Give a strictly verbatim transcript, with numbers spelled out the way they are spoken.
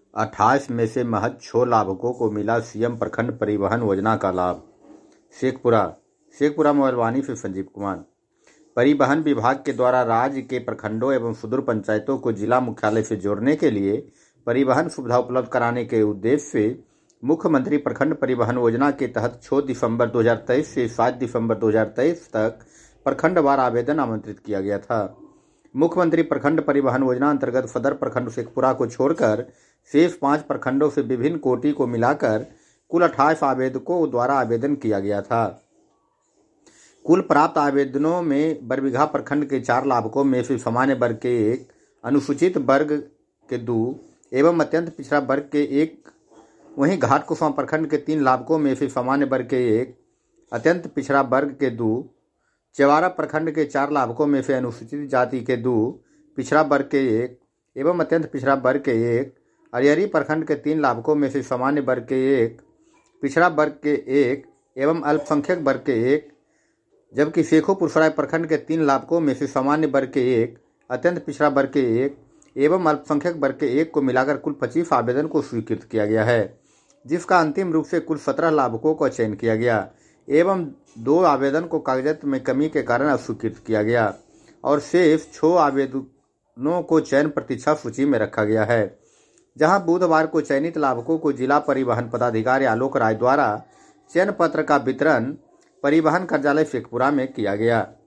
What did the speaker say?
अट्ठाईस में से महज छह लाभुकों को मिला सीएम प्रखंड परिवहन योजना का लाभ। शेखपुरा शेखपुरा मोबाइलवानी से संजीव कुमार। परिवहन विभाग के द्वारा राज्य के प्रखंडों एवं सुदूर पंचायतों को जिला मुख्यालय से जोड़ने के लिए परिवहन सुविधा उपलब्ध कराने के उद्देश्य से मुख्यमंत्री प्रखंड परिवहन योजना के तहत छह दिसंबर दो हज़ार तेईस से सात दिसंबर दो हज़ार तेईस तक प्रखंडवार आवेदन आमंत्रित किया गया था। मुख्यमंत्री प्रखंड परिवहन योजना अंतर्गत सदर प्रखंड शेखपुरा को छोड़कर शेष पांच प्रखंडों से विभिन्न कोटि को मिलाकर कुल अट्ठाईस आवेदकों द्वारा आवेदन किया गया था। कुल प्राप्त आवेदनों में बरबीघा प्रखंड के चार लाभुकों में से सामान्य वर्ग के एक, अनुसूचित वर्ग के दो एवं अत्यंत पिछड़ा वर्ग के एक, वहीं घाटकुसुमा प्रखंड के तीन लाभुकों में से सामान्य वर्ग के एक, अत्यंत पिछड़ा वर्ग के दो, चेवारा प्रखंड के चार लाभुकों में से अनुसूचित जाति के दो, पिछड़ा वर्ग के एक एवं अत्यंत पिछड़ा वर्ग के एक, अरियरी प्रखंड के तीन लाभुकों में से सामान्य वर्ग के एक, पिछड़ा वर्ग के एक एवं अल्पसंख्यक वर्ग के एक, जबकि शेखोपुरसराय प्रखंड के तीन लाभुकों में से सामान्य वर्ग के एक, अत्यंत पिछड़ा वर्ग के एक एवं अल्पसंख्यक वर्ग के एक को मिलाकर कुल पच्चीस आवेदन को स्वीकृत किया गया है, जिसका अंतिम रूप से कुल सत्रह लाभुकों का चयन किया गया एवं दो आवेदन को कागजात में कमी के कारण अस्वीकृत किया गया और शेष छह आवेदनों को चयन प्रतीक्षा सूची में रखा गया है, जहां बुधवार को चयनित लाभुकों को जिला परिवहन पदाधिकारी आलोक राय द्वारा चयन पत्र का वितरण परिवहन कार्यालय शेखपुरा में किया गया।